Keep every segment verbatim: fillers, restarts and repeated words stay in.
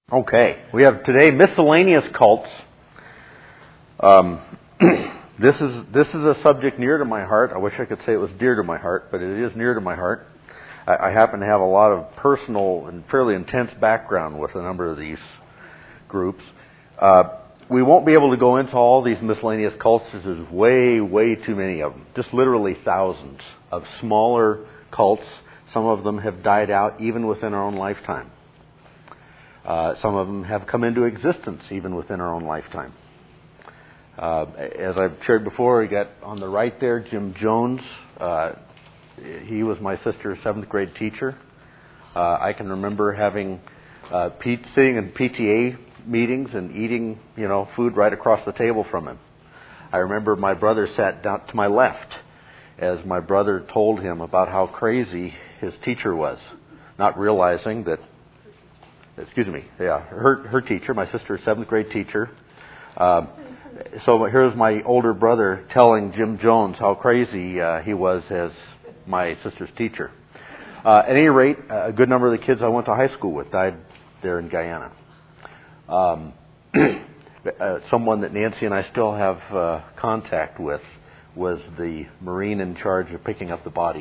Okay, we have today miscellaneous cults. Um, this is this is a subject near to my heart. I wish I could say it was dear to my heart, but it is near to my heart. I, I happen to have a lot of personal and fairly intense background with a number of these groups. Uh, we won't be able to go into all these miscellaneous cults. There's way, way too many of them. Just literally thousands of smaller cults. Some of them have died out even within our own lifetime. Uh, some of them have come into existence even within our own lifetime. Uh, as I've shared before, we got on the right there Jim Jones. Uh, he was my sister's seventh grade teacher. Uh, I can remember having uh, Pete sitting in P T A meetings and eating, you know, food right across the table from him. I remember my brother sat down to my left as my brother told him about how crazy his teacher was, not realizing that. Excuse me, yeah, her her teacher, my sister's seventh grade teacher. Uh, so here's my older brother telling Jim Jones how crazy uh, he was as my sister's teacher. Uh, at any rate, a good number of the kids I went to high school with died there in Guyana. Um, uh, someone that Nancy and I still have uh, contact with was the Marine in charge of picking up the bodies.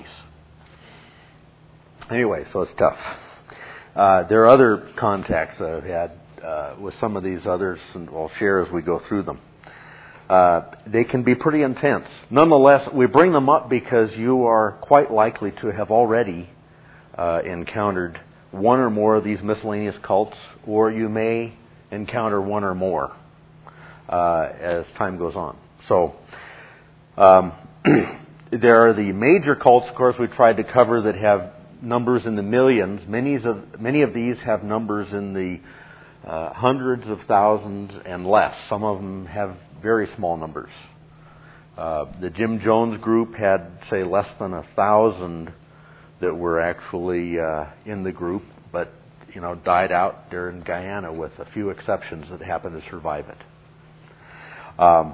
Anyway, so it's tough. Uh, there are other contacts that I've had uh, with some of these others, and I'll share as we go through them. Uh, they can be pretty intense. Nonetheless, we bring them up because you are quite likely to have already uh, encountered one or more of these miscellaneous cults, or you may encounter one or more uh, as time goes on. So, um, there are the major cults, of course, we tried to cover that have numbers in the millions. Many of many of these have numbers in the uh, hundreds of thousands and less. Some of them have very small numbers. Uh, the Jim Jones group had, say, less than a thousand that were actually uh, in the group, but you know, died out there in Guyana with a few exceptions that happened to survive it. Um,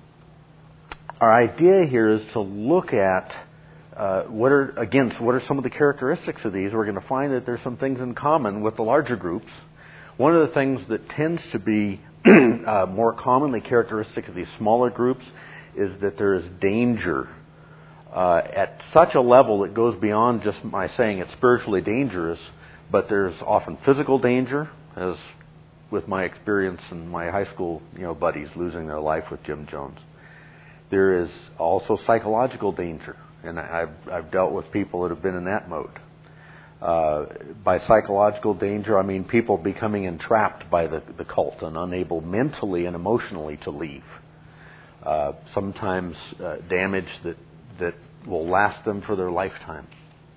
our idea here is to look at Uh, what are, again, so what are some of the characteristics of these? We're going to find that there's some things in common with the larger groups. One of the things that tends to be uh, more commonly characteristic of these smaller groups is that there is danger uh, at such a level that goes beyond just my saying it's spiritually dangerous, but there's often physical danger, as with my experience and my high school, you know, buddies losing their life with Jim Jones. There is also psychological danger. And I've, I've dealt with people that have been in that mode. Uh, by psychological danger, I mean people becoming entrapped by the, the cult and unable mentally and emotionally to leave. Uh, sometimes uh, damage that, that will last them for their lifetime.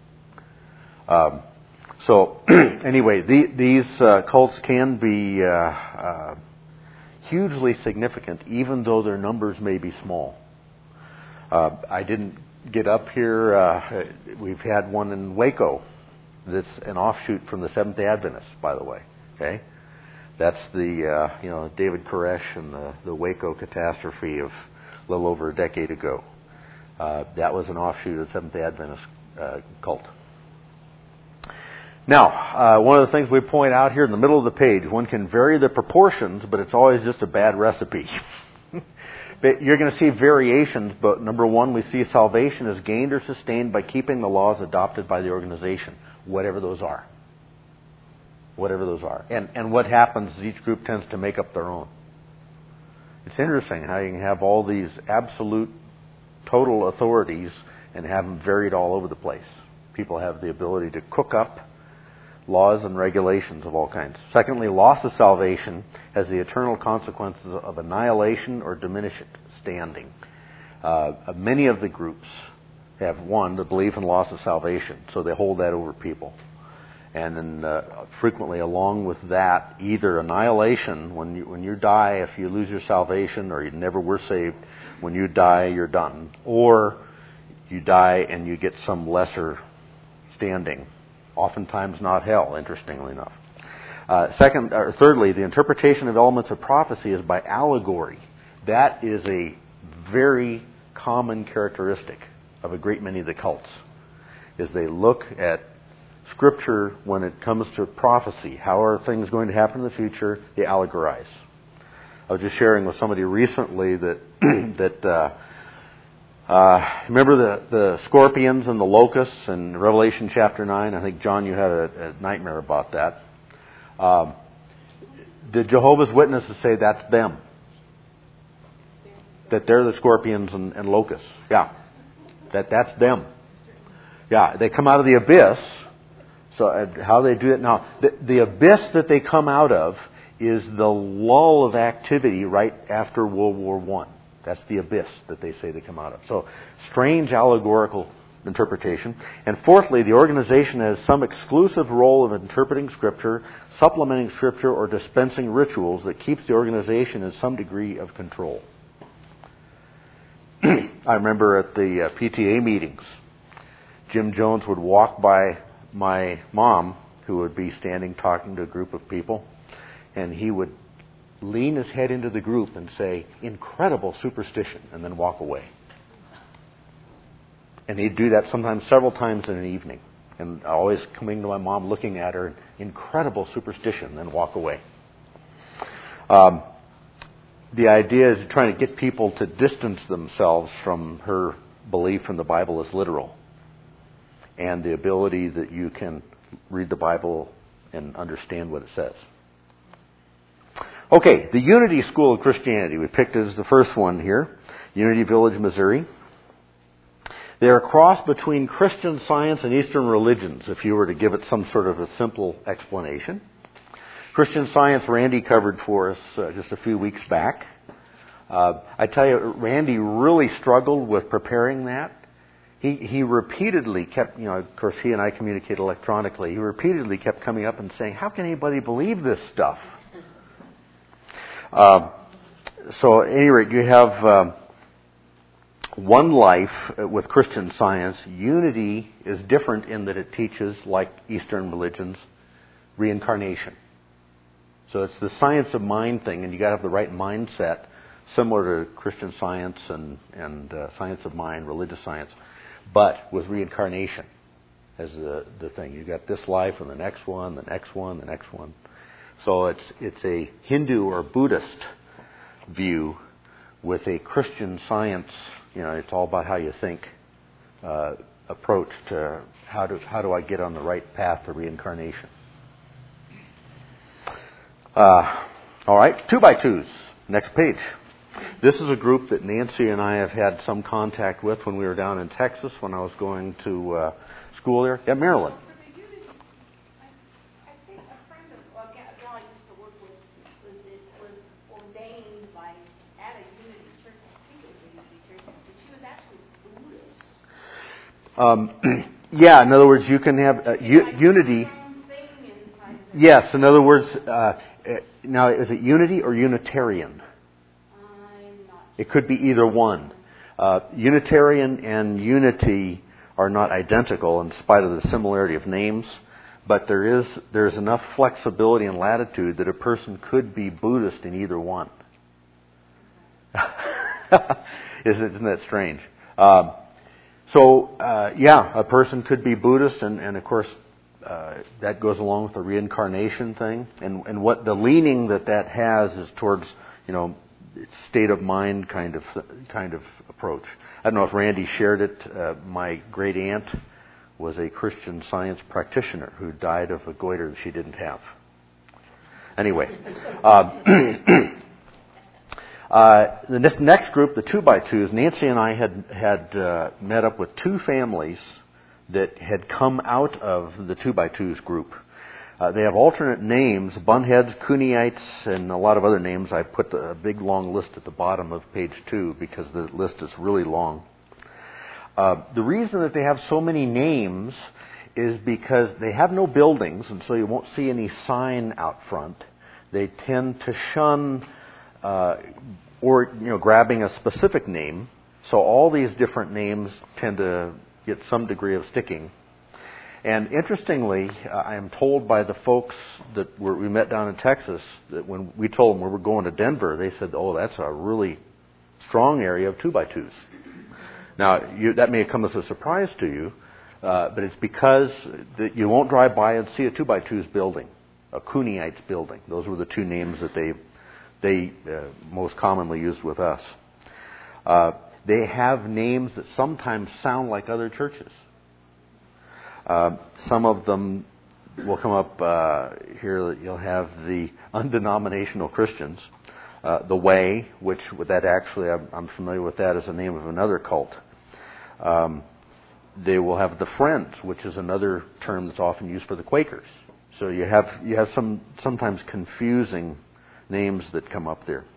Um, so anyway, the, these uh, cults can be uh, uh, hugely significant, even though their numbers may be small. Uh, I didn't get up here. Uh, we've had one in Waco. That's an offshoot from the Seventh-day Adventists, by the way. Okay, that's the uh, you know David Koresh and the, the Waco catastrophe of a little over a decade ago. Uh, that was an offshoot of the Seventh-day Adventist uh, cult. Now, uh, one of the things we point out here in the middle of the page, one can vary the proportions, but it's always just a bad recipe. But you're going to see variations, but number one, we see salvation is gained or sustained by keeping the laws adopted by the organization, whatever those are. Whatever those are. And and what happens is each group tends to make up their own. It's interesting how you can have all these absolute, total authorities and have them varied all over the place. People have the ability to cook up laws and regulations of all kinds. Secondly, loss of salvation has the eternal consequences of annihilation or diminished standing. Uh, many of the groups have, one, the belief in loss of salvation, so they hold that over people. And then uh, frequently along with that, either annihilation, when you, when you die, if you lose your salvation or you never were saved, when you die, you're done. Or you die and you get some lesser standing. Oftentimes not hell, interestingly enough. Uh, second, or thirdly, the interpretation of elements of prophecy is by allegory. That is a very common characteristic of a great many of the cults, is they look at Scripture, when it comes to prophecy, how are things going to happen in the future, they allegorize. I was just sharing with somebody recently that that uh, uh, remember the, the scorpions and the locusts in Revelation chapter nine? I think, John, you had a, a nightmare about that. Um, did Jehovah's Witnesses say that's them? That they're the scorpions and, and locusts? Yeah. That that's them. Yeah, they come out of the abyss. So uh, how they do it now, the, the abyss that they come out of is the lull of activity right after World War One. That's the abyss that they say they come out of. So strange allegorical interpretation. And fourthly, the organization has some exclusive role of interpreting Scripture, supplementing Scripture, or dispensing rituals that keeps the organization in some degree of control. I remember at the uh, P T A meetings, Jim Jones would walk by my mom, who would be standing talking to a group of people, and he would lean his head into the group and say, "Incredible superstition," and then walk away. And he'd do that sometimes several times in an evening. And always coming to my mom, looking at her, "Incredible superstition," then walk away. Um, the idea is trying to get people to distance themselves from her belief in the Bible as literal, and the ability that you can read the Bible and understand what it says. Okay, the Unity School of Christianity. We picked as the first one here. Unity Village, Missouri. They're a cross between Christian Science and Eastern religions, if you were to give it some sort of a simple explanation. Christian Science, Randy covered for us uh, just a few weeks back. Uh, I tell you, Randy really struggled with preparing that. He he repeatedly kept, you know, of course he and I communicate electronically. He repeatedly kept coming up and saying, "How can anybody believe this stuff?" Uh, so at any rate, you have um, one life with Christian Science. Unity is different in that it teaches, like Eastern religions, reincarnation. So it's the science of mind thing, and you got to have the right mindset, similar to Christian Science and and uh, science of mind, religious science, but with reincarnation as the the thing. You got this life and the next one, the next one, the next one. So it's it's a Hindu or Buddhist view with a Christian Science. You know, it's all about how you think. Uh, approach to how do how do I get on the right path to reincarnation. Uh, all right, two by twos. Next page. This is a group that Nancy and I have had some contact with when we were down in Texas when I was going to uh, school there. Yeah, Maryland. I think a friend of well, a gal I used to work with was it was ordained by at a Unity church. I think it was a Unity church, but she was actually Buddhist. Um, yeah, in other words, you can have uh, u- unity. Yes, in other words, uh, now is it unity or Unitarian? It could be either one. Uh, Unitarian and unity are not identical in spite of the similarity of names, but there is there's enough flexibility and latitude that a person could be Buddhist in either one. isn't, isn't that strange? Um, so, uh, yeah, a person could be Buddhist, and, and of course, uh, that goes along with the reincarnation thing. And, and what the leaning that that has is towards, you know, state of mind kind of kind of approach. I don't know if Randy shared it. Uh, my great aunt was a Christian Science practitioner who died of a goiter that she didn't have. Anyway, uh, uh, the next group, the two by twos, Nancy and I had had uh, met up with two families that had come out of the two by twos group. Uh, they have alternate names, Bunheads, Cooneites, and a lot of other names. I put a big long list at the bottom of page two because the list is really long. Uh, the reason that they have so many names is because they have no buildings, and so you won't see any sign out front. They tend to shun uh, or you know grabbing a specific name. So all these different names tend to get some degree of sticking. And interestingly, uh, I am told by the folks that were, we met down in Texas that when we told them we were going to Denver, they said, "Oh, that's a really strong area of two by twos." Now, you, that may come as a surprise to you, Uh, but it's because that you won't drive by and see a two by twos building, a Cuneites building. Those were the two names that they they uh, most commonly used with us. Uh, they have names that sometimes sound like other churches. Uh, some of them will come up uh, here. You'll have the undenominational Christians, uh, the Way, which that actually I'm, I'm familiar with that as the name of another cult. Um, they will have the Friends, which is another term that's often used for the Quakers. So you have you have some sometimes confusing names that come up there.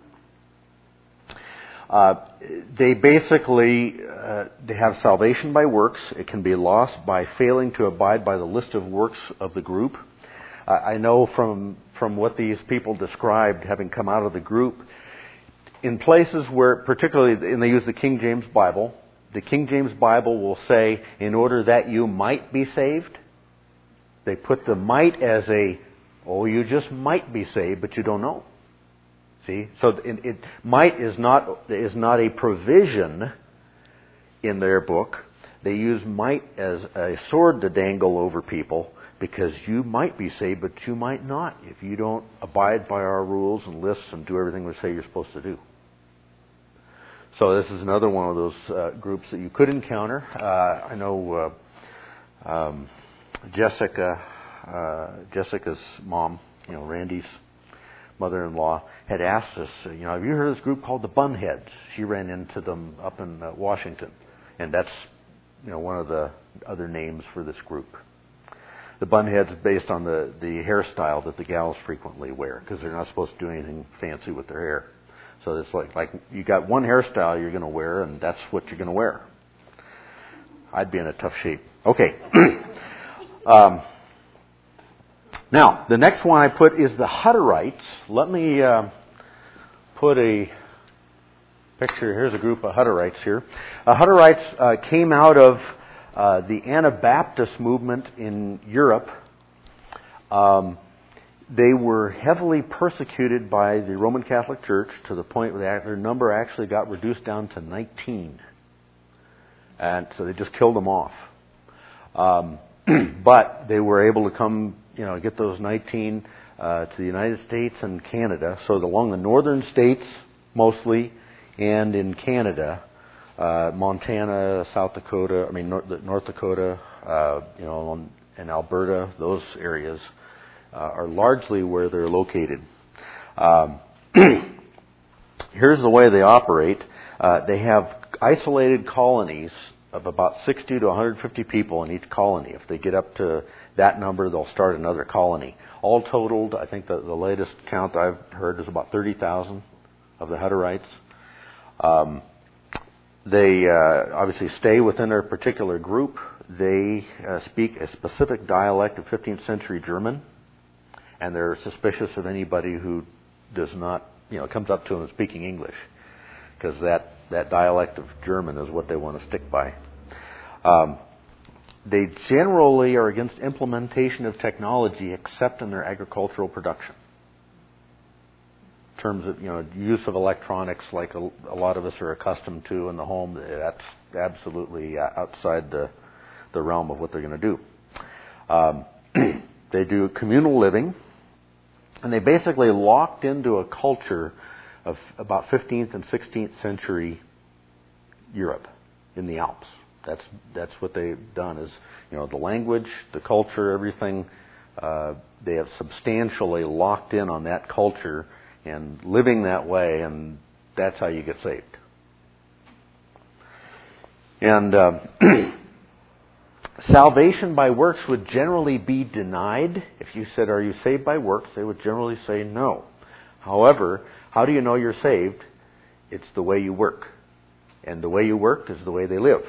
Uh, they basically uh, they have salvation by works. It can be lost by failing to abide by the list of works of the group. Uh, I know from from what these people described, having come out of the group, in places where, particularly, and they use the King James Bible, the King James Bible will say, in order that you might be saved. They put the might as a, oh, you just might be saved, but you don't know. See, so it, it might is not is not a provision in their book. They use might as a sword to dangle over people because you might be saved, but you might not if you don't abide by our rules and lists and do everything we say you're supposed to do. So this is another one of those uh, groups that you could encounter. Uh, I know uh, um, Jessica, uh, Jessica's mom, you know, Randy's mother-in-law, had asked us, you know, have you heard of this group called the Bunheads? She ran into them up in uh, Washington, and that's, you know, one of the other names for this group. The Bunheads is based on the, the hairstyle that the gals frequently wear, because they're not supposed to do anything fancy with their hair. So it's like, like you got one hairstyle you're going to wear, and that's what you're going to wear. I'd be in a tough shape. Okay. um, Now, the next one I put is the Hutterites. Let me uh, put a picture. Here's a group of Hutterites here. Uh, Hutterites uh, came out of uh, the Anabaptist movement in Europe. Um, they were heavily persecuted by the Roman Catholic Church to the point where their number actually got reduced down to nineteen. And so they just killed them off. Um, but they were able to come, you know, get those nineteen uh, to the United States and Canada. So along the northern states, mostly, and in Canada, uh, Montana, South Dakota, I mean North, North Dakota, uh, you know, and Alberta, those areas uh, are largely where they're located. Um, here's the way they operate. Uh, they have isolated colonies of about sixty to one hundred fifty people in each colony. If they get up to that number, they'll start another colony. All totaled, I think the, the latest count I've heard is about thirty thousand of the Hutterites. Um, they uh, obviously stay within their particular group. They uh, speak a specific dialect of fifteenth century German, and they're suspicious of anybody who does not, you know, comes up to them speaking English, because that That dialect of German is what they want to stick by. Um, they generally are against implementation of technology except in their agricultural production. In terms of, you know, use of electronics like a, a lot of us are accustomed to in the home, that's absolutely outside the, the realm of what they're going to do. Um, they do communal living, and they basically locked into a culture of about fifteenth and sixteenth century Europe in the Alps. That's that's what they've done. Is, you know, the language, the culture, everything. Uh, they have substantially locked in on that culture and living that way, and that's how you get saved. And uh, salvation by works would generally be denied. If you said, "Are you saved by works?" they would generally say no. However, how do you know you're saved? It's the way you work. And the way you work is the way they live.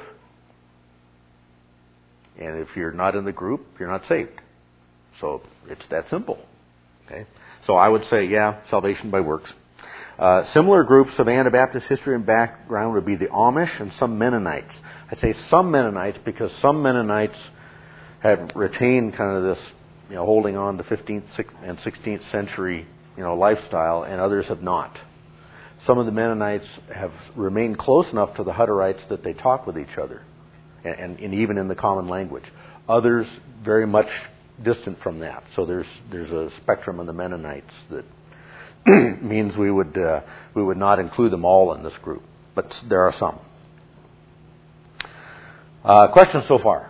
And if you're not in the group, you're not saved. So it's that simple. Okay? So I would say, yeah, salvation by works. Uh, similar groups of Anabaptist history and background would be the Amish and some Mennonites. I say some Mennonites because some Mennonites have retained kind of this, you know, holding on to fifteenth and sixteenth century, you know, lifestyle, and others have not. Some of the Mennonites have remained close enough to the Hutterites that they talk with each other and, and even in the common language. Others very much distant from that. So there's there's a spectrum in the Mennonites that means we would uh, we would not include them all in this group, but there are some. Uh, questions so far?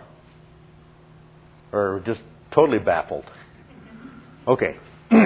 Or just totally baffled? Okay.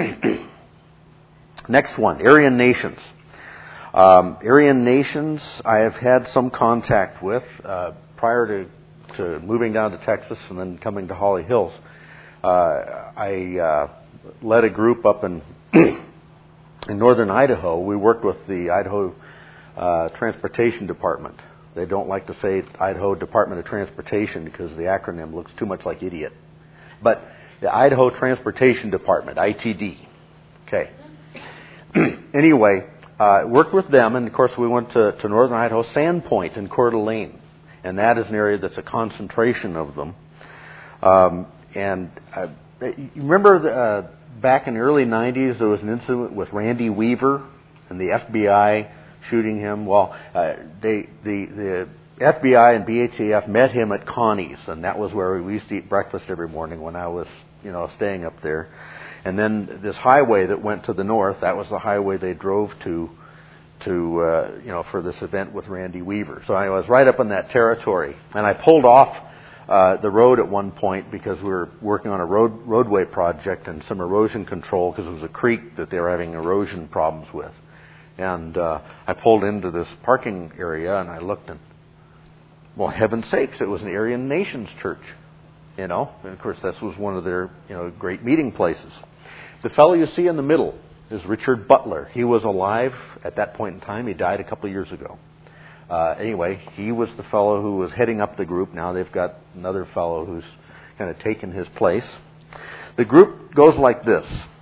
Next one, Aryan nations. Um, Aryan nations I have had some contact with uh, prior to, to moving down to Texas and then coming to Holly Hills. Uh, I uh, led a group up in in northern Idaho. We worked with the Idaho uh, Transportation Department. They don't like to say Idaho Department of Transportation because the acronym looks too much like idiot. But the Idaho Transportation Department, I T D. Okay. Anyway, uh, worked with them, and of course we went to, to northern Idaho, Sandpoint and Coeur d'Alene. And that is an area that's a concentration of them. Um, and uh, you remember the, uh, back in the early nineties there was an incident with Randy Weaver and the F B I shooting him. Well, uh, they, the, the F B I and B H A F met him at Connie's, and that was where we used to eat breakfast every morning when I was, you know, staying up there. And then this highway that went to the north, that was the highway they drove to, to uh, you know, for this event with Randy Weaver. So I was right up in that territory, and I pulled off uh, the road at one point because we were working on a road roadway project and some erosion control because it was a creek that they were having erosion problems with. And uh, I pulled into this parking area, and I looked, and well, heaven's sakes, it was an Aryan Nations church, you know. And of course, this was one of their, you know, great meeting places. The fellow you see in the middle is Richard Butler. He was alive at that point in time. He died a couple of years ago. Uh, anyway, he was the fellow who was heading up the group. Now they've got another fellow who's kind of taken his place. The group goes like this.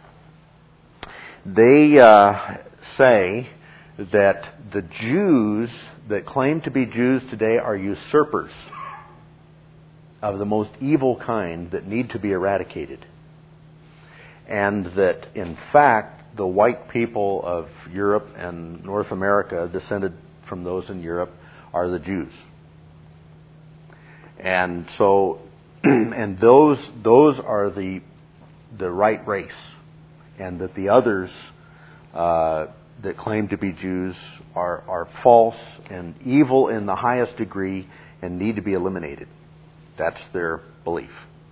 They uh, say that the Jews that claim to be Jews today are usurpers of the most evil kind that need to be eradicated. And that, in fact, the white people of Europe and North America, descended from those in Europe, are the Jews. And so, and those those are the the right race, and that the others uh, that claim to be Jews are are false and evil in the highest degree and need to be eliminated. That's their belief.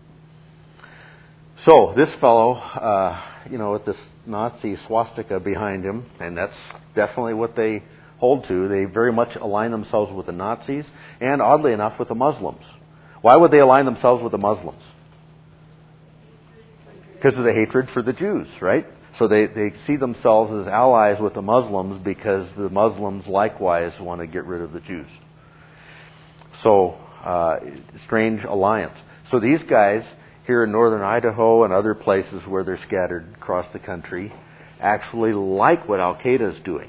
So this fellow, uh, you know, with this Nazi swastika behind him, and that's definitely what they hold to. They very much align themselves with the Nazis, and oddly enough, with the Muslims. Why would they align themselves with the Muslims? Because of the hatred for the Jews, right? So they, they see themselves as allies with the Muslims because the Muslims likewise want to get rid of the Jews. So, uh, strange alliance. So these guys here in northern Idaho and other places where they're scattered across the country actually like what Al-Qaeda is doing.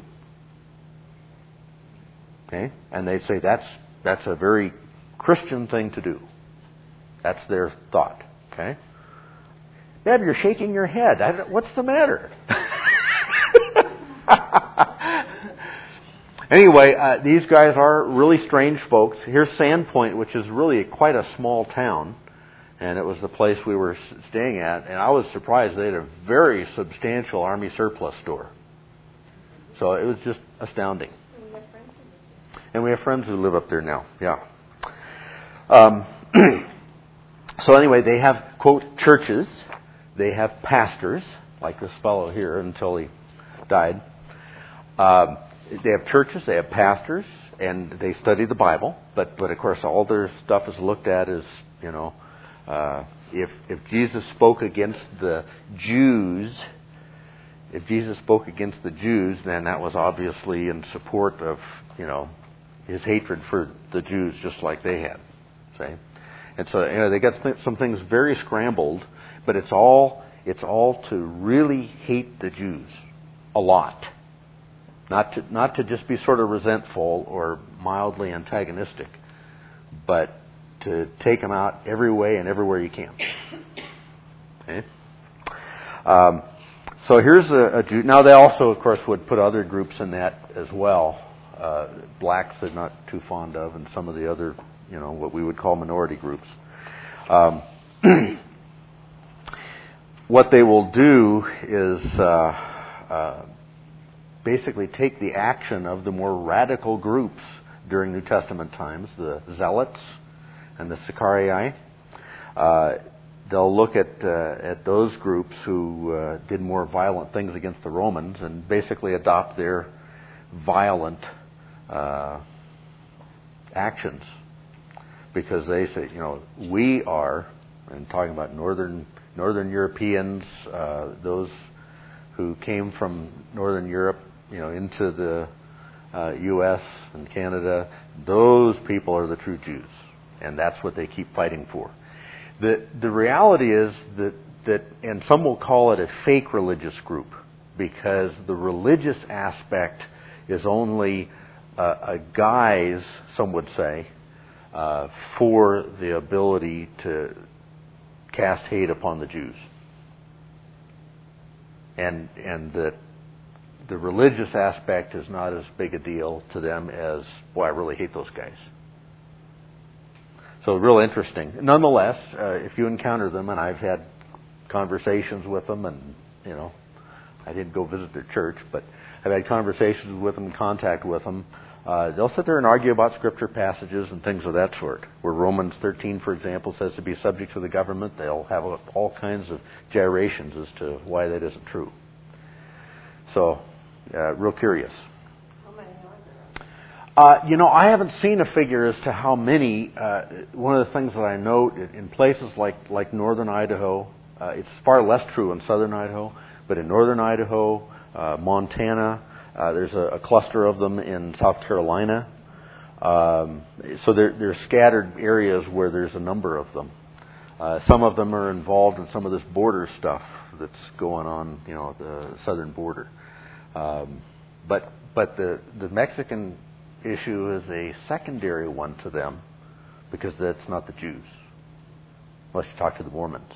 Okay? And they say that's that's a very Christian thing to do. That's their thought. Okay? Deb, you're shaking your head. I don't, what's the matter? Anyway, uh, these guys are really strange folks. Here's Sandpoint, which is really quite a small town. And it was the place we were staying at. And I was surprised they had a very substantial Army surplus store. So it was just astounding. And we have friends who live up there now. Yeah. Um, so anyway, they have, quote, churches. They have pastors, like this fellow here until he died. Um, they have churches, they have pastors, and they study the Bible. But, but of course, all their stuff is looked at as, you know, Uh, if if Jesus spoke against the Jews, if Jesus spoke against the Jews, then that was obviously in support of, you know, his hatred for the Jews, just like they had. See, and so, you know, they got th- some things very scrambled, but it's all it's all to really hate the Jews a lot, not to not to just be sort of resentful or mildly antagonistic, but to take them out every way and everywhere you can. Okay. Um, so here's a, a Jew. Now they also, of course, would put other groups in that as well. Uh, blacks they're not too fond of, and some of the other you know, what we would call minority groups. Um, what they will do is uh, uh, basically take the action of the more radical groups during New Testament times, the Zealots and the Sicarii. Uh, they'll look at uh, at those groups who uh, did more violent things against the Romans and basically adopt their violent uh, actions, because they say, you know, we are, and talking about northern northern Europeans, uh, those who came from northern Europe, you know, into the uh, U S and Canada, those people are the true Jews, and that's what they keep fighting for. The the reality is that, that, and some will call it a fake religious group, because the religious aspect is only a, a guise, some would say, uh, for the ability to cast hate upon the Jews. And and that the religious aspect is not as big a deal to them as, boy, I really hate those guys. So real interesting. Nonetheless, uh, if you encounter them, and I've had conversations with them, and, you know, I didn't go visit their church, but I've had conversations with them, contact with them, uh, they'll sit there and argue about scripture passages and things of that sort. Where Romans thirteen, for example, says to be subject to the government, they'll have all kinds of gyrations as to why that isn't true. So, uh, real curious. Uh, you know, I haven't seen a figure as to how many. Uh, one of the things that I note in places like, like northern Idaho, uh, it's far less true in southern Idaho, but in northern Idaho, uh, Montana, uh, there's a, a cluster of them in South Carolina. Um, so there, there's scattered areas where there's a number of them. Uh, some of them are involved in some of this border stuff that's going on, you know, at the southern border. Um, but but the the Mexican issue is a secondary one to them, because that's not the Jews, unless you talk to the Mormons.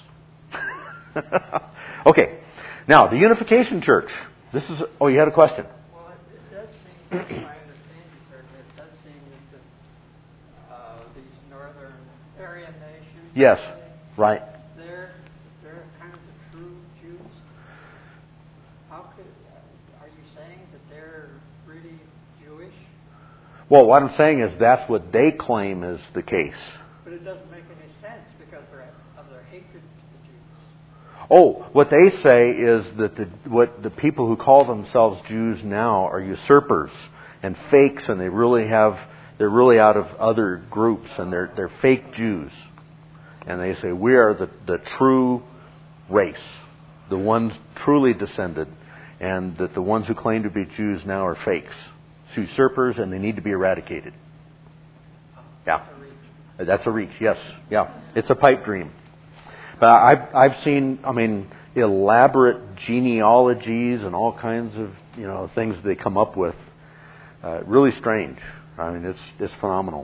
Okay, now the Unification Church. This is. Oh, you had a question. Well, it, it does seem, if I understand you correctly, it does seem that the, uh, these northern Aryan nations. Yes, right. They're they're kind of the true Jews. How could uh, are you saying that they're really Jewish? Well, what I'm saying is that's what they claim is the case. But it doesn't make any sense because they're, of their hatred to the Jews. Oh, what they say is that the, what the people who call themselves Jews now are usurpers and fakes, and they really have they're really out of other groups, and they're they're fake Jews. And they say we are the, the true race, the ones truly descended, and that the ones who claim to be Jews now are fakes. Usurpers, and they need to be eradicated. Yeah, that's a reach. Yes, yeah, it's a pipe dream. But I've I've seen, I mean, elaborate genealogies and all kinds of, you know, things they come up with. Uh, really strange. I mean, it's it's phenomenal.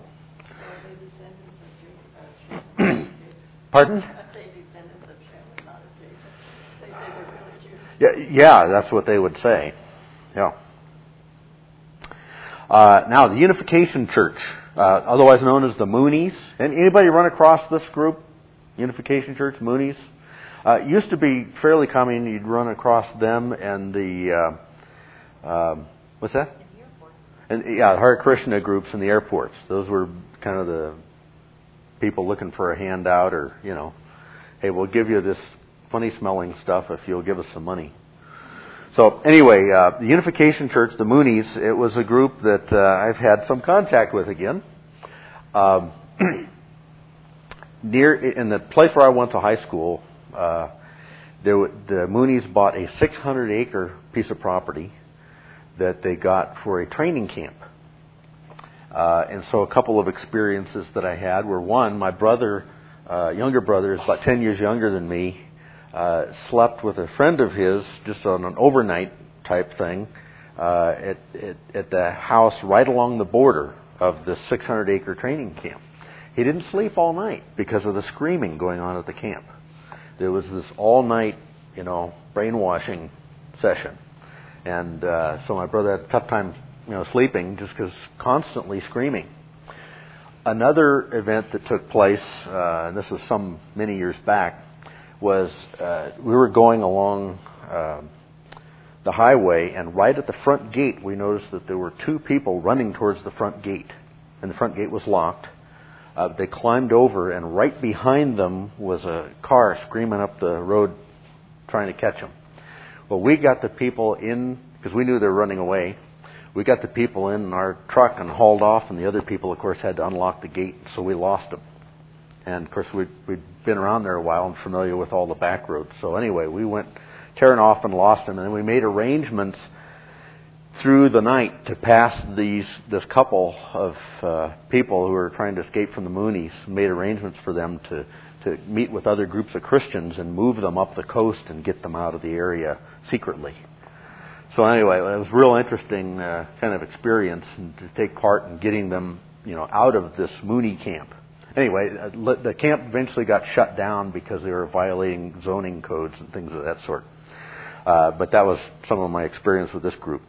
Pardon? Yeah, yeah, that's what they would say. Yeah. Uh, now, the Unification Church, uh, otherwise known as the Moonies. And anybody run across this group? Unification Church, Moonies? Uh, it used to be fairly common. You'd run across them and the, uh, um, what's that? In the airport. And yeah, Hare Krishna groups in the airports. Those were kind of the people looking for a handout, or, you know, hey, we'll give you this funny smelling stuff if you'll give us some money. So anyway, uh, the Unification Church, the Moonies, it was a group that uh, I've had some contact with again. Um, near in the place where I went to high school, uh, there, the Moonies bought a six hundred acre piece of property that they got for a training camp. Uh, and so a couple of experiences that I had were, one, my brother, uh, younger brother, is about ten years younger than me. Uh, slept with a friend of his just on an overnight type thing uh, at, at, at the house right along the border of the six hundred acre training camp. He didn't sleep all night because of the screaming going on at the camp. There was this all-night, you know, brainwashing session. And uh, so my brother had a tough time, you know, sleeping just because constantly screaming. another event that took place, uh, and this was some many years back, was uh, we were going along uh, the highway, and right at the front gate, we noticed that there were two people running towards the front gate, and the front gate was locked. Uh, they climbed over, and right behind them was a car screaming up the road trying to catch them. Well, we got the people in, because we knew they were running away. We got the people in our truck and hauled off, and the other people, of course, had to unlock the gate, so we lost them. And, of course, we'd, we'd been around there a while and familiar with all the back roads. So anyway, we went tearing off and lost them, and then we made arrangements through the night to pass these this couple of uh, people who were trying to escape from the Moonies. Made arrangements for them to, to meet with other groups of Christians and move them up the coast and get them out of the area secretly. So anyway, it was a real interesting uh, kind of experience and to take part in getting them, you know, out of this Moonie camp. Anyway, the camp eventually got shut down because they were violating zoning codes and things of that sort. Uh, but that was some of my experience with this group.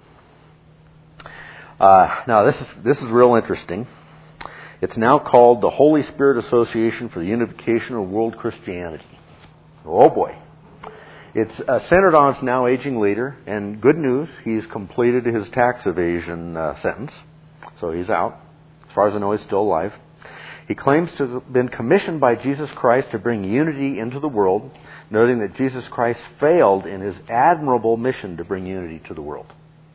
Uh, now, this is this is real interesting. It's now called the Holy Spirit Association for the Unification of World Christianity. Oh boy. It's uh, centered on its now aging leader, and good news, he's completed his tax evasion uh, sentence, so he's out. As far as I know, he's still alive. He claims to have been commissioned by Jesus Christ to bring unity into the world, noting that Jesus Christ failed in his admirable mission to bring unity to the world.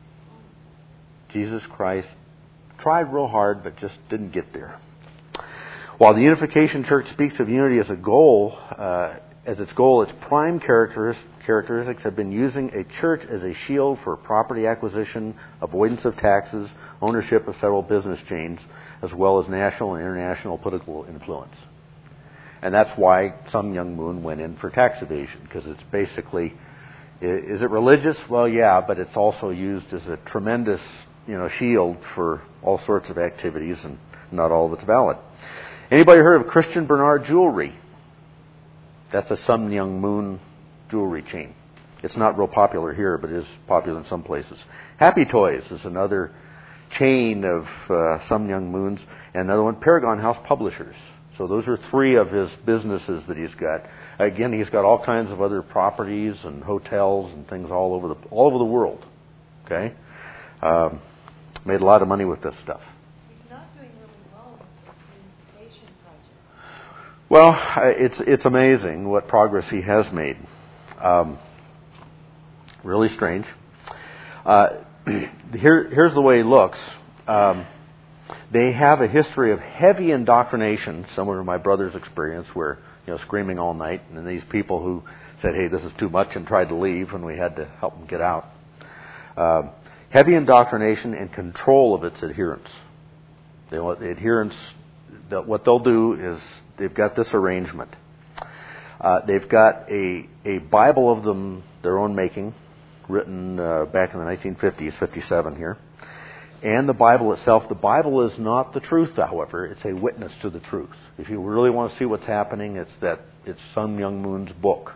Jesus Christ tried real hard, but just didn't get there. While the Unification Church speaks of unity as a goal, uh, as its goal, its prime characteristics have been using a church as a shield for property acquisition, avoidance of taxes, ownership of several business chains, as well as national and international political influence. And that's why Sun Myung Moon went in for tax evasion, because it's basically, is it religious? Well, yeah, but it's also used as a tremendous, you know, shield for all sorts of activities, and not all of it's valid. Anybody heard of Christian Bernard Jewelry? That's a Sun Myung Moon jewelry chain. It's not real popular here, but it is popular in some places. Happy Toys is another chain of uh, Sun Myung Moons, and another one, Paragon House Publishers. So those are three of his businesses that he's got. Again, he's got all kinds of other properties and hotels and things all over the all over the world. Okay, um, made a lot of money with this stuff. He's not doing really well with the unification project. Well, it's it's amazing what progress he has made. Um, really strange. Uh, here, here's the way he looks. Um, they have a history of heavy indoctrination, similar to my brother's experience, where, you know, screaming all night, and then these people who said, "Hey, this is too much," and tried to leave, and we had to help them get out. Uh, heavy indoctrination and control of its adherents. They want the adherents. What they'll do is they've got this arrangement. Uh, they've got a a Bible of them their own making, written uh, back in the nineteen fifties, fifty-seven here. And the Bible itself. The Bible is not the truth, however. It's a witness to the truth. If you really want to see what's happening, it's that it's Sun Myung Moon's book.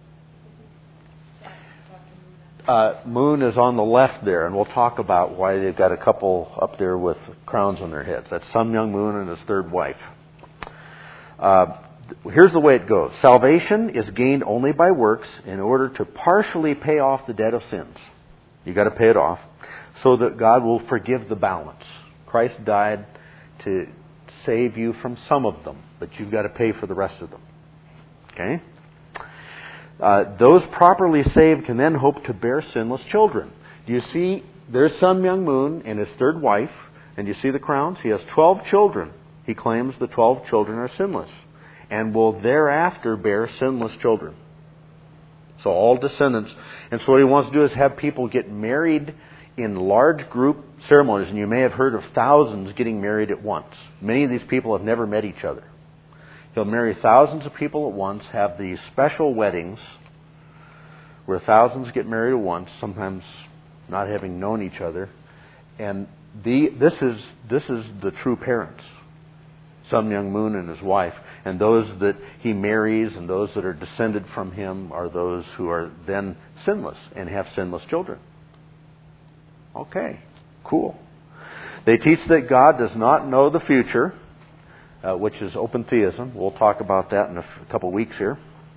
Uh, Moon is on the left there, and we'll talk about why they've got a couple up there with crowns on their heads. That's Sun Myung Moon and his third wife. Uh, here's the way it goes. Salvation is gained only by works in order to partially pay off the debt of sins. You got to pay it off so that God will forgive the balance. Christ died to save you from some of them, but you've got to pay for the rest of them. Okay? Uh, those properly saved can then hope to bear sinless children. Do you see, there's Sun Myung Moon and his third wife, and you see the crowns? He has twelve children. He claims the twelve children are sinless and will thereafter bear sinless children. So all descendants. And so what he wants to do is have people get married in large group ceremonies. And you may have heard of thousands getting married at once. Many of these people have never met each other. He'll marry thousands of people at once, have these special weddings where thousands get married at once, sometimes not having known each other. And the, this is this is the true parents. Sun Myung Moon and his wife. And those that he marries and those that are descended from him are those who are then sinless and have sinless children. Okay, cool. They teach that God does not know the future, uh, which is open theism. We'll talk about that in a f- couple weeks here.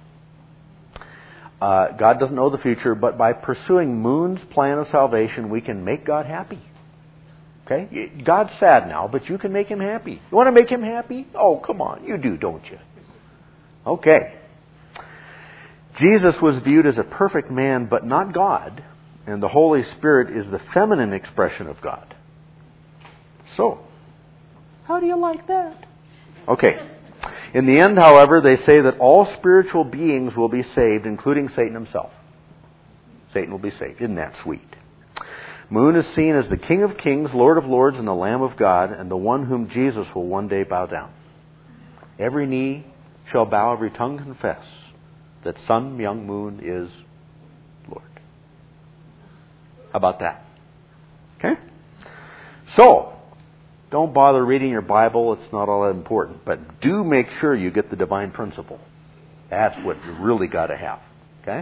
Uh, God doesn't know the future, but by pursuing Moon's plan of salvation, we can make God happy. Okay? God's sad now, but you can make Him happy. You want to make Him happy? Oh, come on. You do, don't you? Okay. Jesus was viewed as a perfect man, but not God, and the Holy Spirit is the feminine expression of God. So, how do you like that? Okay. In the end, however, they say that all spiritual beings will be saved, including Satan himself. Satan will be saved. Isn't that sweet? Moon is seen as the King of Kings, Lord of Lords, and the Lamb of God, and the one whom Jesus will one day bow down. Every knee shall bow, every tongue confess that Sun Myung Moon is Lord. How about that? Okay? So, don't bother reading your Bible. It's not all that important. But do make sure you get the divine principle. That's what you really got to have. Okay?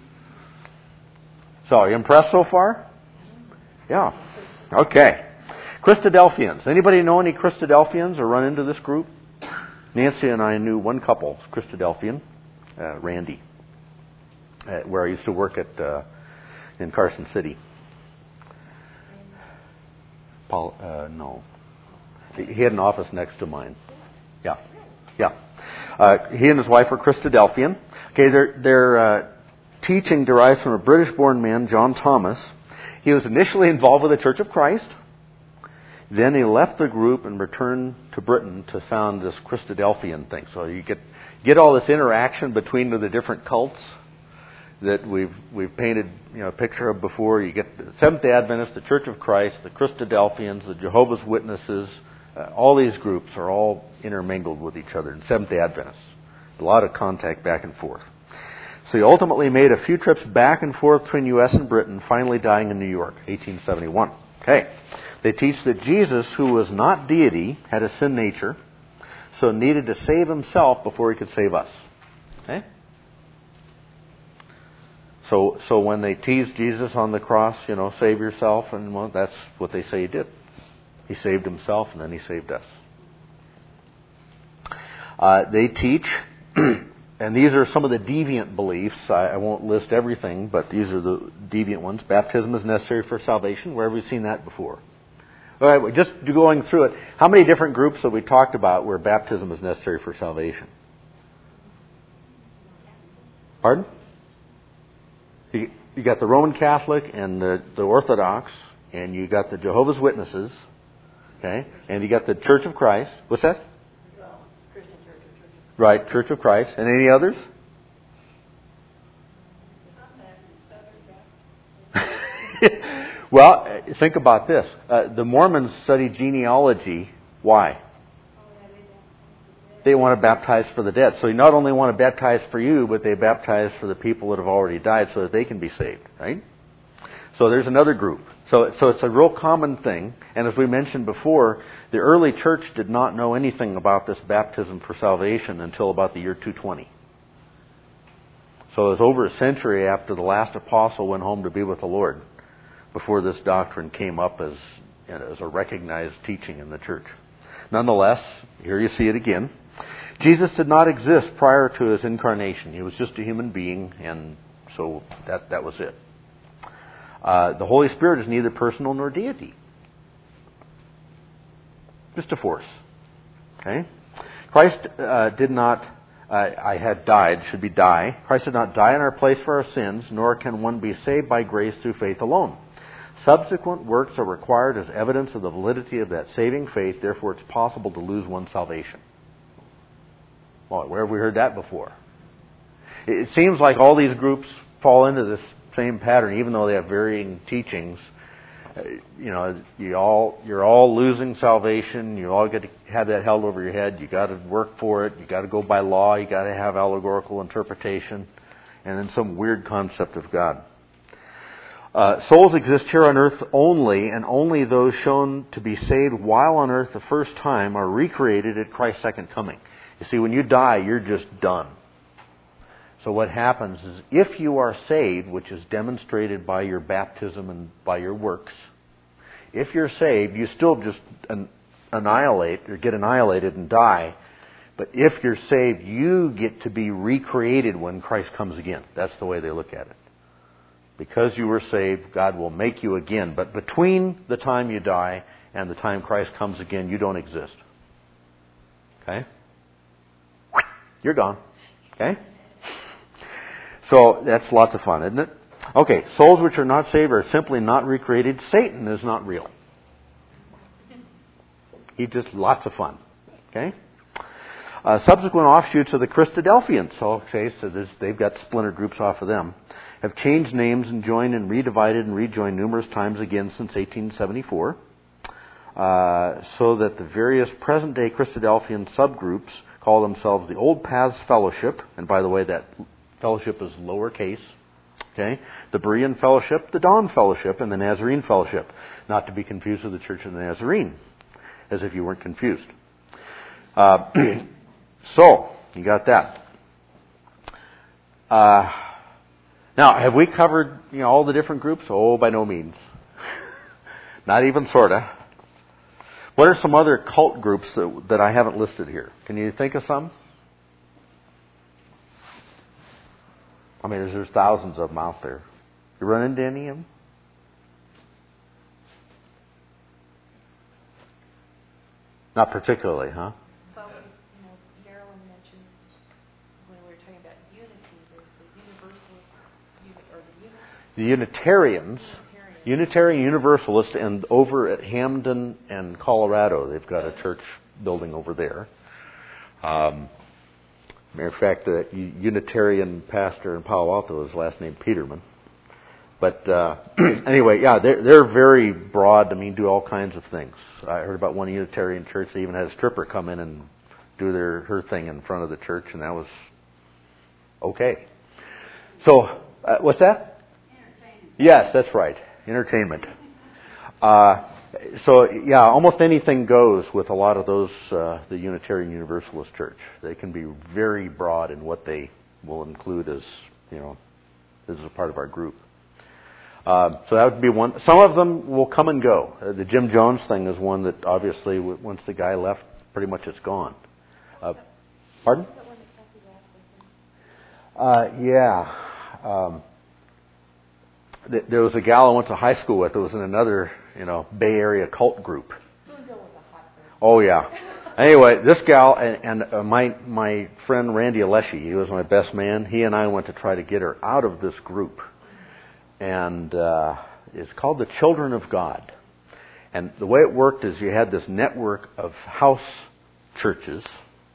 So, are you impressed so far? Yeah. Okay. Christadelphians. Anybody know any Christadelphians or run into this group? Nancy and I knew one couple, Christadelphian, uh, Randy, uh, where I used to work at uh, in Carson City. Paul, uh, no. He had an office next to mine. Yeah. Yeah. Uh, he and his wife were Christadelphian. Okay, their, their uh, teaching derives from a British-born man, John Thomas. He was initially involved with the Church of Christ. Then he left the group and returned to Britain to found this Christadelphian thing. So you get get all this interaction between the different cults that we've we've painted, you know, a picture of before. You get the Seventh-day Adventists, the Church of Christ, the Christadelphians, the Jehovah's Witnesses. Uh, all these groups are all intermingled with each other. And Seventh-day Adventists, a lot of contact back and forth. So he ultimately made a few trips back and forth between U S and Britain, finally dying in New York, eighteen seventy-one. Okay. They teach that Jesus, who was not deity, had a sin nature, so needed to save himself before he could save us. Okay? So so when they tease Jesus on the cross, you know, save yourself, and well, that's what they say he did. He saved himself, and then he saved us. Uh, they teach, and these are some of the deviant beliefs. I, I won't list everything, but these are the deviant ones. Baptism is necessary for salvation. Where have we seen that before? All right, just going through it. How many different groups have we talked about where baptism is necessary for salvation? Pardon? You, you got the Roman Catholic and the, the Orthodox, and you got the Jehovah's Witnesses, okay, and you got the Church of Christ. What's that? Christian Church or Church of Right, Church of Christ. And any others? Well, think about this. Uh, the Mormons study genealogy. Why? They want to baptize for the dead. So they not only want to baptize for you, but they baptize for the people that have already died so that they can be saved, right? So there's another group. So, so it's a real common thing. And as we mentioned before, the early church did not know anything about this baptism for salvation until about the year two twenty. So it was over a century after the last apostle went home to be with the Lord before this doctrine came up as, you know, as a recognized teaching in the church. Nonetheless, here you see it again. Jesus did not exist prior to his incarnation. He was just a human being, and so that, that was it. Uh, the Holy Spirit is neither personal nor deity. Just a force. Okay? Christ uh, did not, uh, I had died, should be die. Christ did not die in our place for our sins, nor can one be saved by grace through faith alone. Subsequent works are required as evidence of the validity of that saving faith. Therefore, it's possible to lose one's salvation. Well, where have we heard that before? It seems like all these groups fall into this same pattern, even though they have varying teachings. You know, you all you're all losing salvation. You all get to have that held over your head. You got to work for it. You got to go by law. You got to have allegorical interpretation, and then some weird concept of God. Uh, souls exist here on earth only, and only those shown to be saved while on earth the first time are recreated at Christ's second coming. You see, when you die, you're just done. So what happens is, if you are saved, which is demonstrated by your baptism and by your works, if you're saved, you still just an, annihilate or get annihilated and die. But if you're saved, you get to be recreated when Christ comes again. That's the way they look at it. Because you were saved, God will make you again. But between the time you die and the time Christ comes again, you don't exist. Okay? You're gone. Okay? So that's lots of fun, isn't it? Okay, souls which are not saved are simply not recreated. Satan is not real. He's just lots of fun. Okay? Uh, subsequent offshoots of the Christadelphians, okay, so this, they've got splinter groups off of them, have changed names and joined and redivided and rejoined numerous times again since eighteen seventy-four, uh, so that the various present-day Christadelphian subgroups call themselves the Old Paths Fellowship, and by the way, that fellowship is lowercase, okay, the Berean Fellowship, the Dawn Fellowship, and the Nazarene Fellowship, not to be confused with the Church of the Nazarene, as if you weren't confused. Uh, So, you got that. Uh, now, have we covered, you know, all the different groups? Oh, by no means. Not even sorta. What are some other cult groups that, that I haven't listed here? Can you think of some? I mean, there's, there's thousands of them out there. You run into any of them? Not particularly, huh? The Unitarians, Unitarian Universalists, and over at Hamden and Colorado, they've got a church building over there. Um, matter of fact, the Unitarian pastor in Palo Alto, his last name Peterman. But uh, anyway, yeah, they're, they're very broad. I mean, do all kinds of things. I heard about one Unitarian church. They even had a stripper come in and do their her thing in front of the church, and that was okay. So, uh, what's that? Yes, that's right. Entertainment. Uh, so, yeah, almost anything goes with a lot of those, uh, the Unitarian Universalist Church. They can be very broad in what they will include as, you know, this is a part of our group. Uh, so that would be one. Some of them will come and go. Uh, the Jim Jones thing is one that obviously, once the guy left, pretty much it's gone. Uh, pardon? Uh, yeah. Um, There was a gal I went to high school with that was in another, you know, Bay Area cult group. Oh, yeah. Anyway, this gal and, and uh, my my friend Randy Alessi, he was my best man. He and I went to try to get her out of this group. And uh, it's called the Children of God. And the way it worked is you had this network of house churches.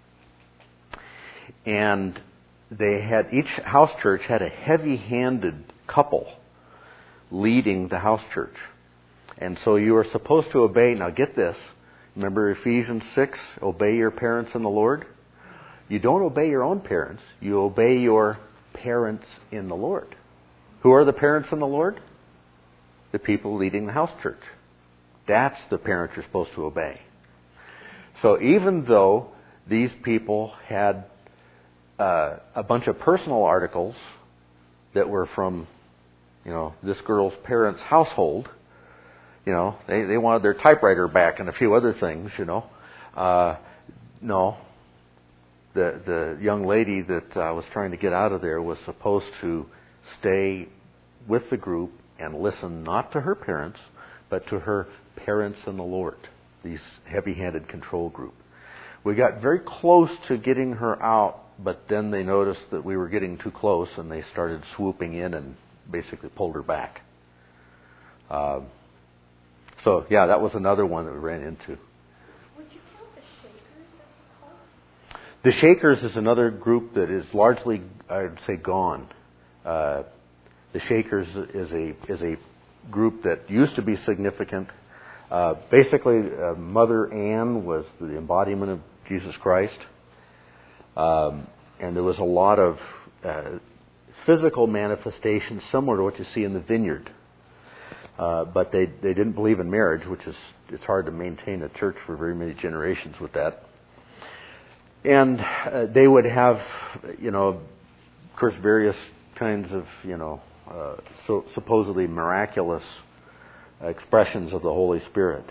And they had, each house church had a heavy-handed couple leading the house church. And so you are supposed to obey. Now get this. Remember Ephesians six, obey your parents in the Lord? You don't obey your own parents. You obey your parents in the Lord. Who are the parents in the Lord? The people leading the house church. That's the parents you're supposed to obey. So even though these people had uh, a bunch of personal articles that were from, you know, this girl's parents' household, you know, they, they wanted their typewriter back and a few other things, you know. Uh, no. The the young lady that I was trying to get out of there was supposed to stay with the group and listen not to her parents, but to her parents in the Lord, these heavy-handed control group. We got very close to getting her out, but then they noticed that we were getting too close, and they started swooping in and basically pulled her back. Uh, so, yeah, that was another one that we ran into. Would you count the Shakers as a cult? The Shakers is another group that is largely, I would say, gone. Uh, the Shakers is a is a group that used to be significant. Uh, basically, uh, Mother Ann was the embodiment of Jesus Christ. Um, and there was a lot of uh, physical manifestations similar to what you see in the Vineyard. Uh, but they, they didn't believe in marriage, which is, it's hard to maintain a church for very many generations with that. And uh, they would have, you know, of course, various kinds of, you know, uh, so supposedly miraculous expressions of the Holy Spirit.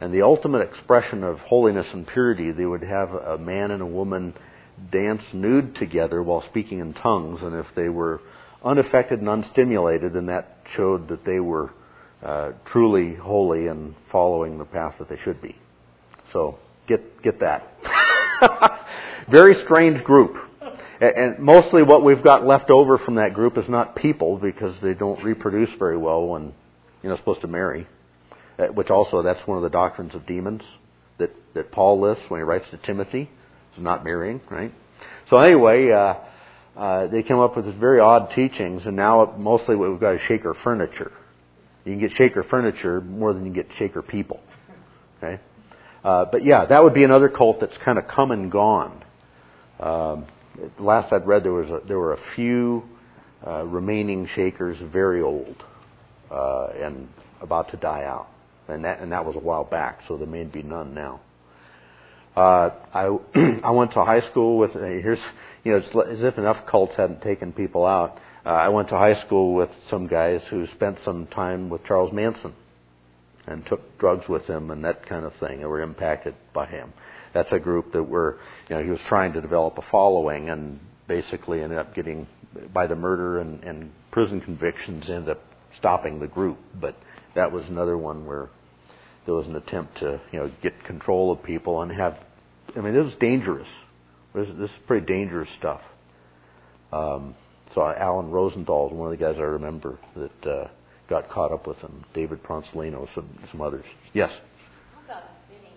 And the ultimate expression of holiness and purity, they would have a man and a woman dance nude together while speaking in tongues. And if they were unaffected and unstimulated, then that showed that they were uh, truly holy and following the path that they should be. So get get that. Very strange group. And mostly what we've got left over from that group is not people, because they don't reproduce very well when you're not supposed to marry. Which also, that's one of the doctrines of demons that, that Paul lists when he writes to Timothy. It's not marrying, right? So anyway, uh, uh, they came up with this very odd teachings, and now mostly what we've got is shaker furniture. You can get shaker furniture more than you can get shaker people. Okay? Uh, but yeah, that would be another cult that's kind of come and gone. Um, last I'd read, there was a, there were a few uh, remaining shakers, very old, uh, and about to die out. And that, and that was a while back, so there may be none now. Uh, I, I went to high school with, uh, here's, you know, it's as if enough cults hadn't taken people out. Uh, I went to high school with some guys who spent some time with Charles Manson and took drugs with him and that kind of thing, and were impacted by him. That's a group that were, you know, he was trying to develop a following, and basically ended up getting, by the murder and, and prison convictions, ended up stopping the group. But that was another one where there was an attempt to, you know, get control of people and have, I mean, this is dangerous. This, this is pretty dangerous stuff. Um, so Alan Rosenthal is one of the guys I remember that uh, got caught up with him. David Pronsolino, some some others. Yes? How about Benny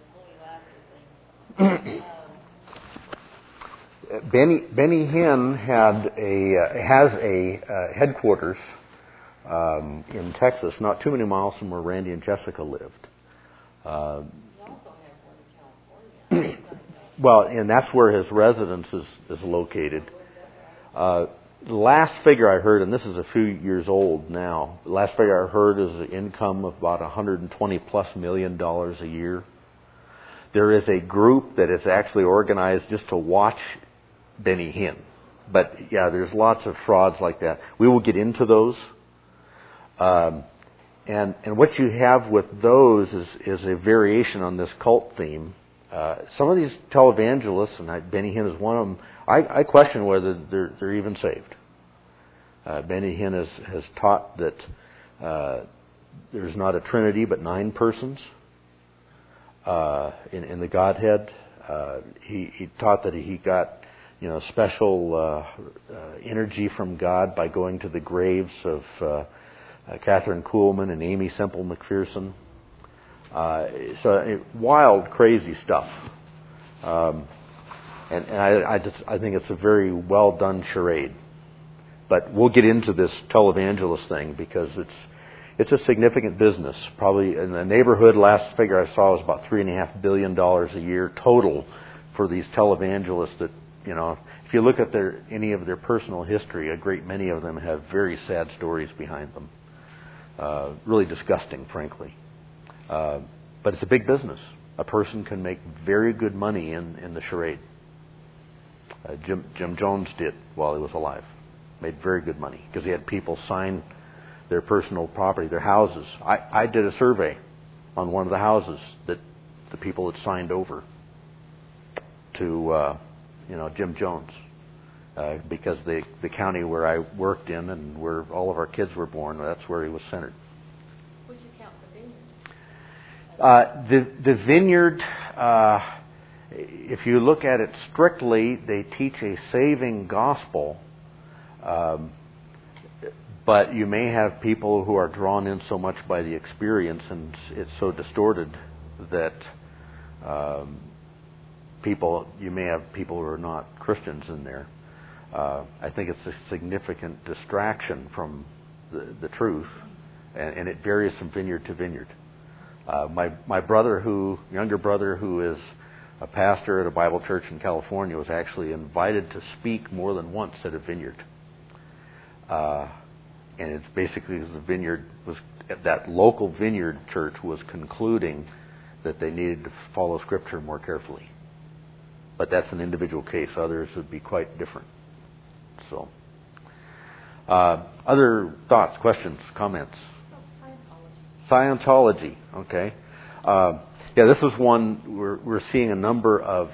Hinn and his Holy Laughter thing? Benny Benny Hinn had a uh, has a uh, headquarters um, in Texas, not too many miles from where Randy and Jessica lived. Uh, He also has one in California. well, and that's where his residence is, is located. Uh, the last figure I heard, and this is a few years old now, the last figure I heard is an income of about one hundred twenty plus million dollars a year. There is a group that is actually organized just to watch Benny Hinn. But yeah, there's lots of frauds like that. We will get into those. Um, and and what you have with those is, is a variation on this cult theme. Uh, some of these televangelists, and I, Benny Hinn is one of them, I, I question whether they're, they're even saved. Uh, Benny Hinn has, has taught that uh, there's not a Trinity but nine persons uh, in, in the Godhead. Uh, he, he taught that he got, you know, special uh, uh, energy from God by going to the graves of uh, uh, Catherine Kuhlman and Amy Semple McPherson. Uh, so uh, wild, crazy stuff, um, and, and I, I just I think it's a very well done charade. But we'll get into this televangelist thing because it's it's a significant business. Probably in the neighborhood, last figure I saw was about three and a half billion dollars a year total for these televangelists. That, you know, if you look at their any of their personal history, a great many of them have very sad stories behind them. Uh, really disgusting, frankly. Uh, but it's a big business. A person can make very good money in, in the charade. Uh, Jim, Jim Jones did while he was alive. Made very good money because he had people sign their personal property, their houses. I, I did a survey on one of the houses that the people had signed over to, uh, you know, Jim Jones. Uh, because the, the county where I worked in and where all of our kids were born, that's where he was centered. Would you count the vineyard? Uh, the the vineyard, uh, if you look at it strictly, they teach a saving gospel, um, but you may have people who are drawn in so much by the experience, and it's so distorted that um, people you may have people who are not Christians in there. Uh, I think it's a significant distraction from the, the truth, and, and it varies from vineyard to vineyard. Uh, my my brother, who younger brother, who is a pastor at a Bible church in California, was actually invited to speak more than once at a vineyard. Uh, and it's basically because the vineyard was that local vineyard church was concluding that they needed to follow Scripture more carefully. But that's an individual case. Others would be quite different. So, uh, other thoughts, questions, comments? Scientology. Scientology, okay. Uh, yeah, this is one we're, we're seeing a number of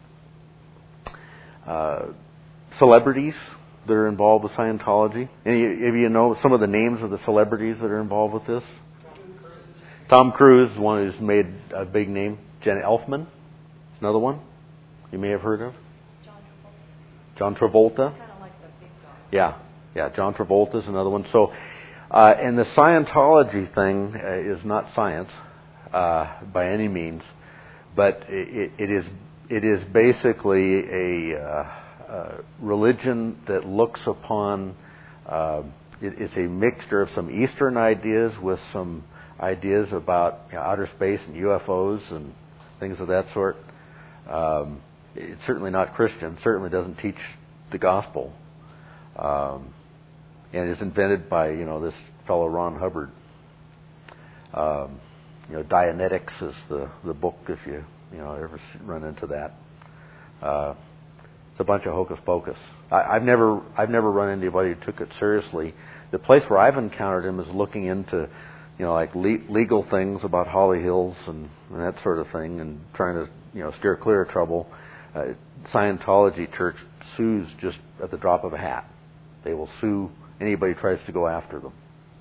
uh, celebrities that are involved with Scientology. Any of you know some of the names of the celebrities that are involved with this? Tom Cruise, one who's made a big name. Jenna Elfman, another one you may have heard of. John Travolta. John Travolta. Kind of like the big dog. Yeah, yeah. John Travolta is another one. So, uh, and the Scientology thing uh, is not science uh, by any means, but it, it is it is basically a, uh, a religion that looks upon. Uh, it, it's a mixture of some Eastern ideas with some ideas about you know, outer space and U F Os and things of that sort. Um, it's certainly not Christian. Certainly doesn't teach the gospel, um, and is invented by you know this fellow Ron Hubbard. Um, you know, Dianetics is the, the book if you you know ever run into that. Uh, it's a bunch of hocus pocus. I, I've never I've never run into anybody who took it seriously. The place where I've encountered him is looking into you know, like le- legal things about Holly Hills and, and that sort of thing, and trying to, you know, steer clear of trouble. Uh, Scientology Church sues just at the drop of a hat. They will sue anybody who tries to go after them.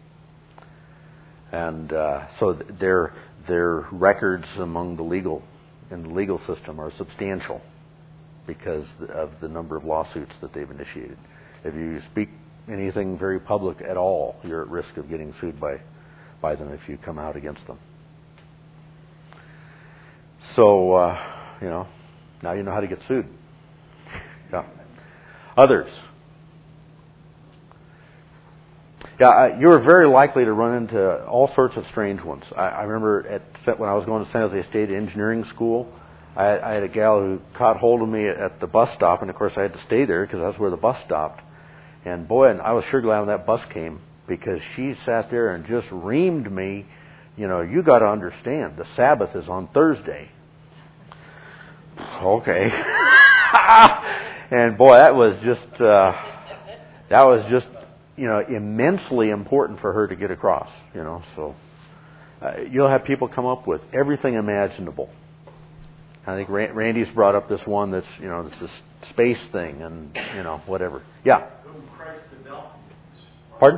And uh, so their their records among the legal in the legal system are substantial because of the number of lawsuits that they've initiated. If you speak anything very public at all, you're at risk of getting sued by by them if you come out against them. So, uh, you know, now you know how to get sued. Yeah. Others. Yeah, uh, you were very likely to run into all sorts of strange ones. I, I remember at when I was going to San Jose State Engineering School, I had, I had a gal who caught hold of me at the bus stop, and of course I had to stay there because that's where the bus stopped. And boy, and I was sure glad when that bus came, because she sat there and just reamed me, you know, you got to understand, the Sabbath is on Thursday. Okay. And boy, that was just, uh, that was just, you know, immensely important for her to get across, you know, so uh, you'll have people come up with everything imaginable. I think Randy's brought up this one that's, you know, it's this space thing and, you know, whatever. Yeah. Pardon?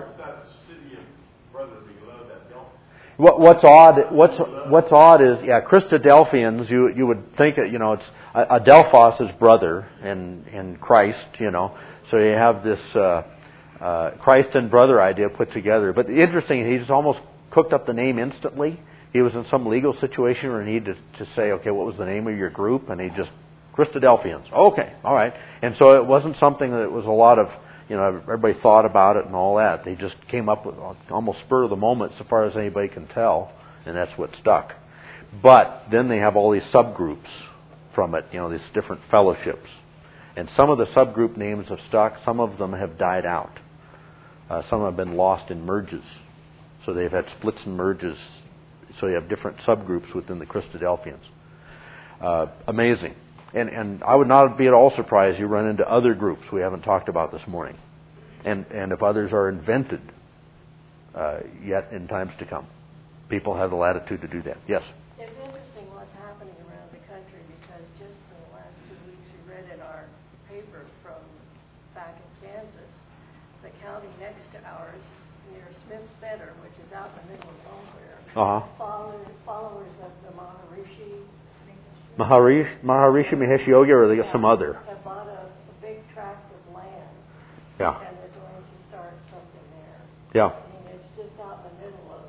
What, what's odd? What's what's odd is yeah, Christadelphians. You you would think that you know it's Adelphos is brother in in Christ. You know, so you have this uh, uh, Christ and brother idea put together. But interesting, he just almost cooked up the name instantly. He was in some legal situation where he needed to, to say, okay, what was the name of your group? And he just Christadelphians. Okay, all right. And so it wasn't something that was a lot of. You know, everybody thought about it and all that. They just came up with almost spur of the moment, so far as anybody can tell, and that's what stuck. But then they have all these subgroups from it, you know, these different fellowships. And some of the subgroup names have stuck. Some of them have died out. Uh, some have been lost in merges. So they've had splits and merges. So you have different subgroups within the Christadelphians. Uh, amazing. And, and I would not be at all surprised you run into other groups we haven't talked about this morning. And, and if others are invented uh, yet in times to come. People have the latitude to do that. Yes? It's interesting what's happening around the country because just in the last two weeks we read in our paper from back in Kansas, the county next to ours, near Smith-Fetter, which is out in the middle of nowhere, uh-huh. followers, followers of the Maharishi Maharishi, Maharishi Mahesh Yogi, or they got some other? Have bought a, a big tract of land. Yeah. And they're going to start something there. Yeah. I mean, it's just out in the middle of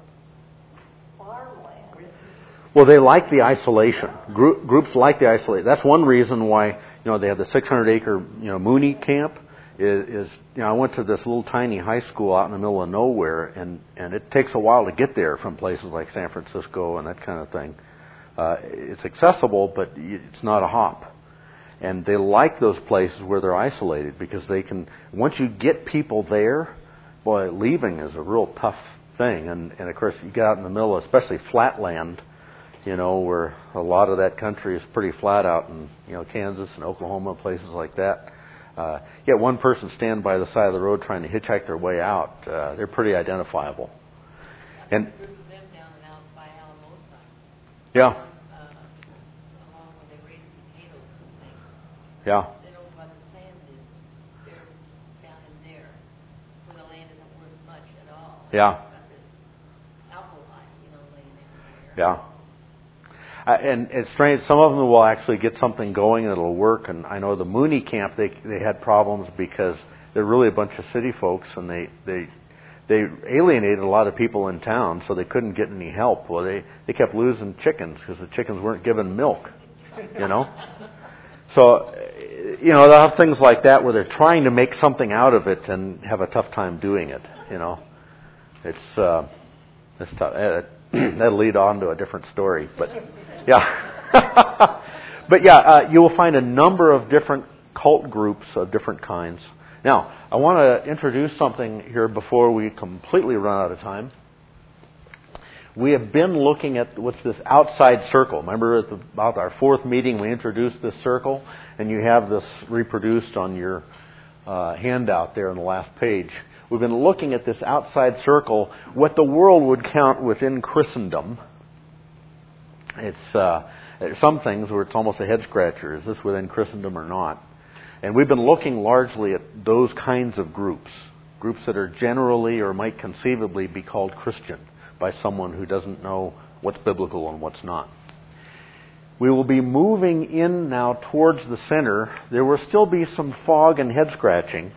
farmland. Well, they like the isolation. Group, groups like the isolation. That's one reason why, you know, they have the six hundred acre, you know, Mooney camp. Is, is you know, I went to this little tiny high school out in the middle of nowhere, and, and it takes a while to get there from places like San Francisco and that kind of thing. Uh, it's accessible, but it's not a hop. And they like those places where they're isolated because they can, once you get people there, boy, leaving is a real tough thing. And, and of course, you get out in the middle, especially flatland, you know, where a lot of that country is pretty flat out in, you know, Kansas and Oklahoma, places like that. Uh, yet one person stand by the side of the road trying to hitchhike their way out. Uh, they're pretty identifiable. And Yeah. Uh, along when they raise potatoes and things. Yeah. They don't know what the sand is. They're down in there, where the land isn't worth much at all. Yeah. Got this alkali, you know, laying everywhere. Yeah. Uh, and it's strange. Some of them will actually get something going that'll work. And I know the Mooney camp, they they had problems because they're really a bunch of city folks, and they they they alienated a lot of people in town, so they couldn't get any help. Well, they they kept losing chickens because the chickens weren't given milk. You know. So, you know, they'll have things like that where they're trying to make something out of it and have a tough time doing it. You know, it's uh, it's tough. That'll lead on to a different story, but yeah. But yeah, uh, you will find a number of different cult groups of different kinds. Now, I want to introduce something here before we completely run out of time. We have been looking at what's this outside circle. Remember at the, about our fourth meeting we introduced this circle, and you have this reproduced on your uh, handout there on the last page. We've been looking at this outside circle, what the world would count within Christendom. It's uh, some things where it's almost a head scratcher. Is this within Christendom or not? And we've been looking largely at those kinds of groups, groups that are generally or might conceivably be called Christian by someone who doesn't know what's biblical and what's not. We will be moving in now towards the center. There will still be some fog and head scratching.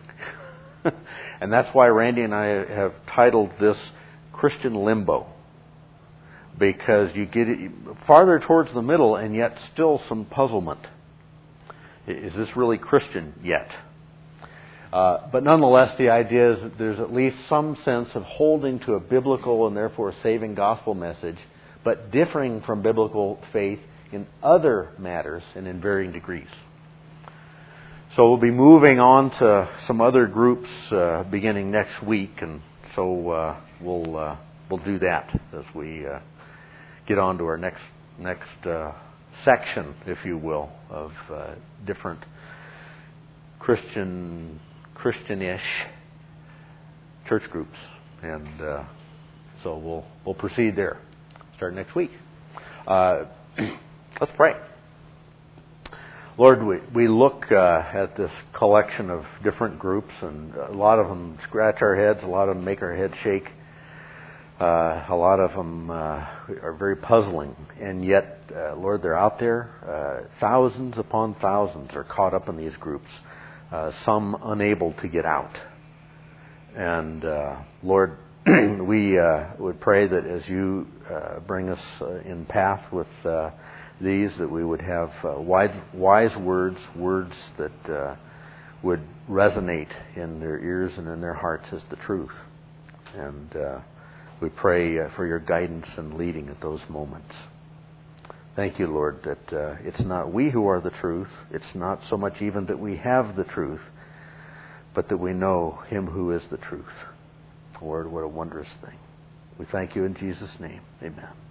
And that's why Randy and I have titled this Christian Limbo. Because you get it farther towards the middle and yet still some puzzlement. Is this really Christian yet? Uh, but nonetheless, the idea is that there's at least some sense of holding to a biblical and therefore saving gospel message, but differing from biblical faith in other matters and in varying degrees. So we'll be moving on to some other groups uh, beginning next week, and so uh, we'll uh, we'll do that as we uh, get on to our next next uh, section, if you will, of uh, different Christian Christianish church groups, and uh, so we'll we'll proceed there. Start next week. Uh, let's pray. Lord, we, we look uh, at this collection of different groups, and a lot of them scratch our heads, a lot of them make our heads shake, uh, a lot of them uh, are very puzzling, and yet, uh, Lord, they're out there. Uh, thousands upon thousands are caught up in these groups, uh, some unable to get out. And uh, Lord, we uh, would pray that as you uh, bring us uh, in path with uh, these, that we would have uh, wise, wise words, words that uh, would resonate in their ears and in their hearts as the truth. And uh, we pray uh, for your guidance and leading at those moments. Thank you, Lord, that uh, it's not we who are the truth. It's not so much even that we have the truth, but that we know him who is the truth. Lord, what a wondrous thing. We thank you in Jesus' name. Amen.